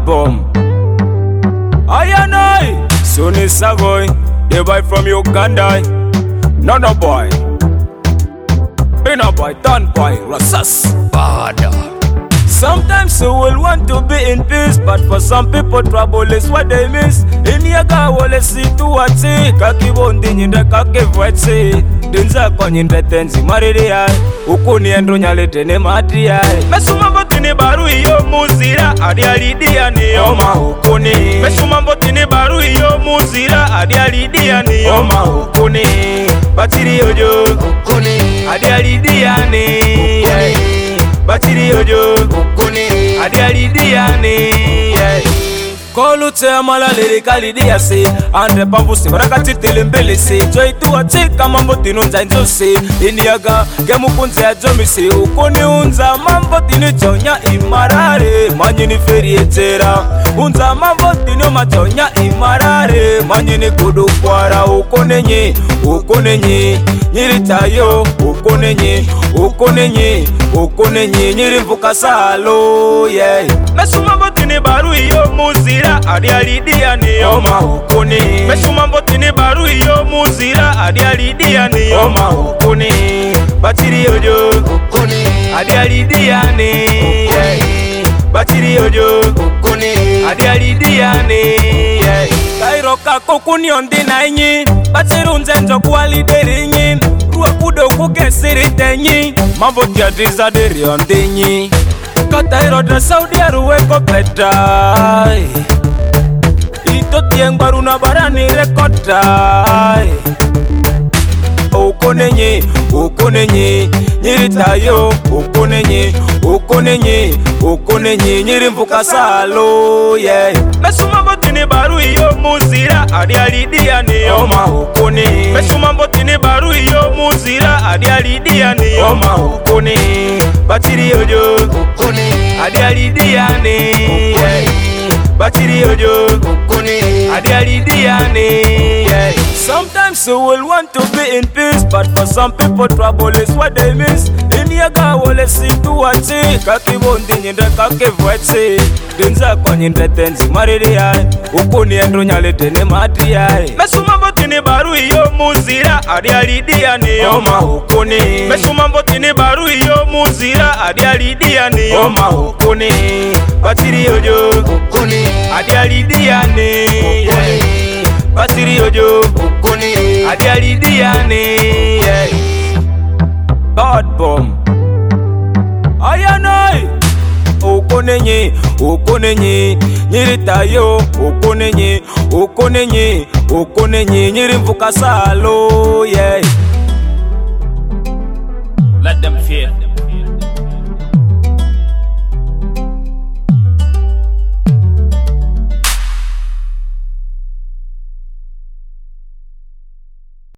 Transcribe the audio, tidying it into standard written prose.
bomb. I and I, Sonny Savoy, the boy from Uganda. No boy, been a boy, done boy, Rasas, bad. Sometimes you will want to be in peace, but for some people trouble is what they miss. In yaga wole si tuwati, kakibondi nyinde kakivweti. Dinza kwa nyinde tenzi maridi ya, ukuni endo nyalete ne mati ya. Mesuma tini baru iyo muzira, adi alidia ni yoma ukuni. Mesuma tini baru iyo muzira, adi alidia ni yoma ukuni. Batiri ojo ukuni, adi alidia ni Batiri ojo ukuni, adi alidia ni Kolute amala lirikali diya se Andre pambu se barakati telembele se Joy tuwa chika mambo tinunza njose Iniaga gemu kunze ya jomi se Ukuni unza mambo tinu chonya imarare Manyini feri etera Unza mambo tinu machonya imarare Manyini kudu kwara ukonenye Ukonenye Nyiritayo ukonenye Ukonenye Ukonenye Nyiri mvuka salo yeah. Mesuma botini baru iyo muzira Adi alidia ni yoma ukuni Mesuma botini baru iyo muzira Adi alidia ni yoma ukuni Batiri ojo ukuni Adi alidia ni Batiri ojo ukuni Adi alidia ni Kairoka kokuni ondina inyi Batiru nzenjo kualideri inyi Ruwa kudo kukesiri tenyi Mambo tiadriza deri ondinyi Katairo de Saudi Aruweko peta Ito tiengbaru na barani rekota Ukonenye, ukonenye Nyiritayo, ukonenye Ukonenye, ukonenye Nyiri mvuka salo, yeah Mesuma botini baru iyo muzira Adi alidia ni yoma ukuni Mesuma botini baru iyo muzira Adi alidia ni yoma ukuni Batiri ojo ukuni Adi alidia ni Batiri ojo ukuni Adi alidia ni Sometimes you will want to be in peace, but for some people trouble is what they miss. In yaga wole si tuwati, kakibondi nyinde kakivweti. Dinza kwa nyinde tenzi maridi ya, ukuni endo nyalete ne mati ya. Mesuma botini baru iyo muzira, adi alidia ni yoma ukuni. Mesuma botini baru iyo muzira, adi alidia ni yoma ukuni. Batiri ojo ukuni, adi alidia ni Batiri ojo ukuni, adi alidia ni Bad bomb. Ayanai ukonenye, ukonenye Nyiritayo, ukonenye, ukonenye Ukonenye, nyiri mvuka salo, yeah. Let them fear.